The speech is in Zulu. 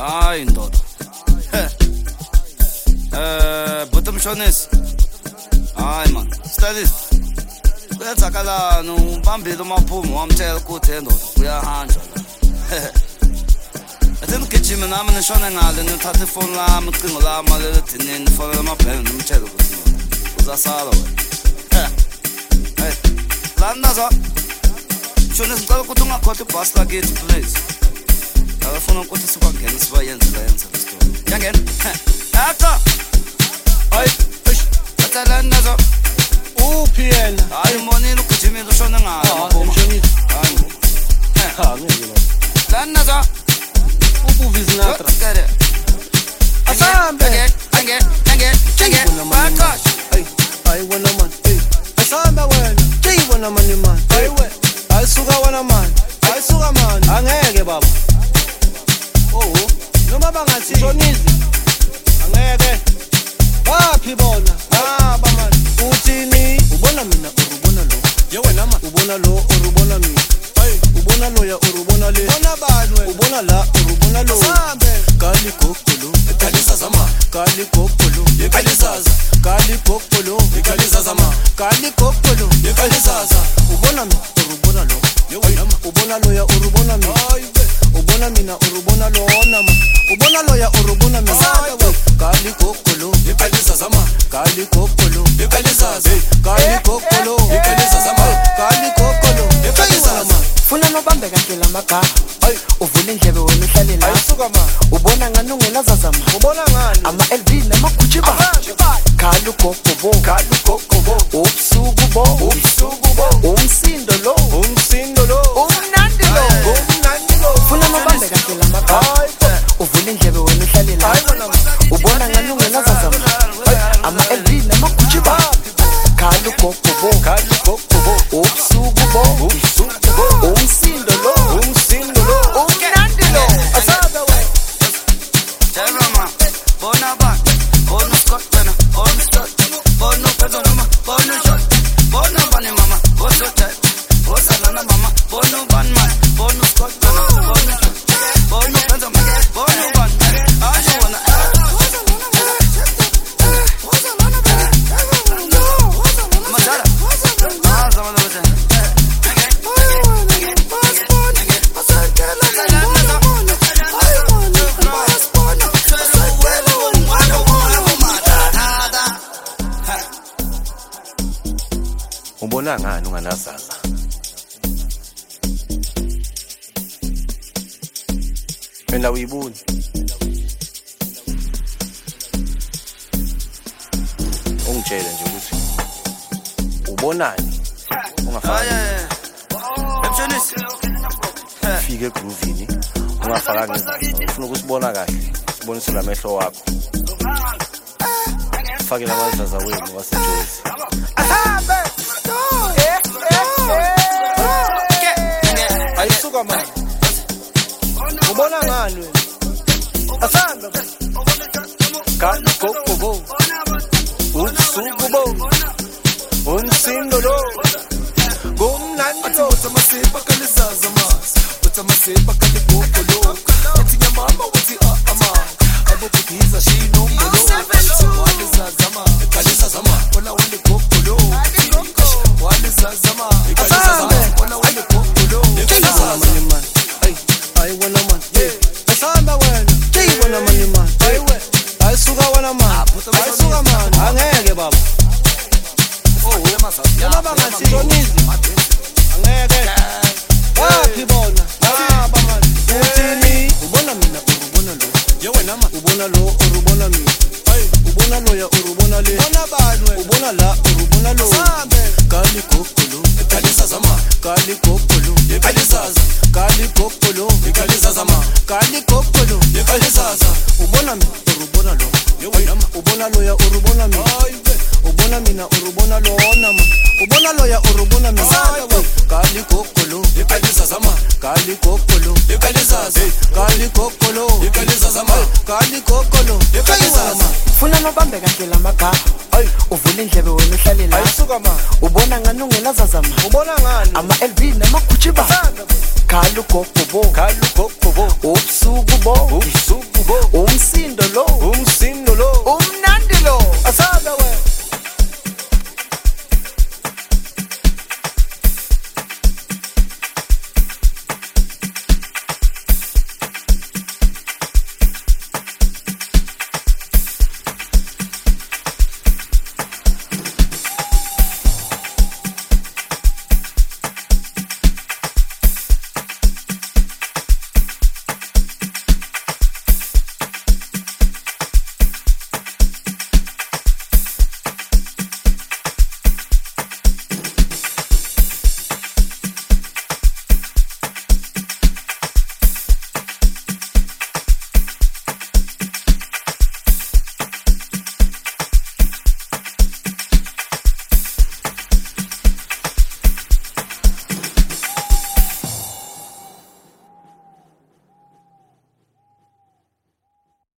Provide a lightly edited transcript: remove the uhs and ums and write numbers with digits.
Hayi ndoda. Buta mshonisi. Hayi man, studies. Kuyenzakala ubambile umaphumo wamtshela ukuthi ndoda uyahanja la. Athi ngigijima nami nishone ngale ngithatha ifoni lami ucingo lami malelethini fonela amabhele nomtshela ukuthi uzasala wena. Hey. Lanazo. Shone ngicela ukuthi ungakhothi ibhasi lakithi please. Abafuna ukuthi sibangene sibayenze la yenze le story. Yangena. Aka. Ay, atala nazo. Uphi yena? Hayi monile ugijimile ushone ngalo phuma. Hayi. Ha ngeke lo. Lanazo. Ubuvizi natra. Asambe. Ange. Baka. Ay wena man. Asambe wena. Wena man. Ay we. Ayisuka wena man. Ayisuka man. Angeke baba. Oh, noma bangathi shonizi. Angeke. Baphi bona? Baba man. Uthini? Ubona mina urubona lo. Ye wena ma. Ubona lo urubona mina. Hey, ubona lo ya urubona le. Bona bani wena? Ubona la urubona lo. Sambe. Kali kokolo. Ekalisa zama. Kali kokolo. Ekalisaza. Kali kokolo. Ekalisaza ma. Kali kokolo. Ekalisaza. Ubona mina urubona lo. Ye wena ma. Ubona lo ya urubona mina. Ubona mina urubona lo nama. Ubona lo ya urubona mina. Kali kokolo. Ekalisaza ma. Kali kokolo. Ekalisaza. Kali kokolo. Ekalisaza ma. Kali kokolo. Ekalisaza. Funa nobambe kahle lamagaba. Uvula indlebe wena uhlale la. Ayisuka ma. Ubona ngani ungenazazama. Ubona ngani? Ama LV namagucci ba. Khalu gogobo. Ubusuku bo. Umsindo lo. Umnandi lo. Funa nobambe kahle lamagaba. Uvula indlebe wena uhlale la. Ubona ngani ungenazazama. Ama LV namagucci ba. Khalu gogobo. Ubusuku bo. Umsindo lo. Umnandi lo. Asabe we. Jeroma. Bona ba. Bona Scott bana. Bona Scott. Bona pedo mama. Bona shot. Bona bani mama. Bona type. Bona lana mama. Bona ban man. Bona Scott bana. Bona shot. Bona pedo mama. Bona ban. I don't wanna. Masala. Zaman zaman. Ubona ngani unganazaza? Mina uyibuni. Ungitshele nje ukuthi ubonani ungafaka Mshonisi. fike groovini ungafaka ngezandla ufuna ukusibona kahle sibonise lamehlo wakho fake labazaza wenu waseJozi Asambe. ayisuka manje ubona ngani wena asambe kani gogobo ubusuku bo umsindo lo gumnandi lo Masepa kalizaza mas, buta masepa kaligokolo. Eti ya mama wati ama, abo kukiza shino molo. Walizaza ma, kalizaza ma, wala wale kokolo. Walizaza ma, kalizaza ma, wala wale kokolo. Kalizaza mani man, ay wana man, asambe wena, wana mani man, ay suka wana man, angeke baba. Noma bangathi shonizi. Angeke. Baphi bona? Baba man. Uthini? Ubona mina urubona lo. Ye wena ma. Ubona lo urubona mina. Ubona lo ya urubona le. Bona bani wena? Ubona la urubona lo. Sambe. Kali kokolo. Kalizaza ma, Kali kokolo. kalizaza. Kali kokolo. Kalizaza ma, Kali kokolo. kalizaza. Ubona mina urubona lo. Ye wena ma. Ubona lo ya urubona mina. Ubona mina urubona lo nama. Ubona lo ya urubona mina. Kali kokolo. Kalizaza ma, Kali kokolo. kalizaza. Kali kokolo. Kalizaza ma, Kali kokolo. kalizaza. Funa nobambe kahle lamagaba. Uvula indlebe wena uhlale la. Ayisuka ma. Ubona ngani ungenazazama. Ubona ngani? Ama LV namagucci ba. khala ugogo bo ubusuku bo ubusuku bo umsindo lo umsindo lo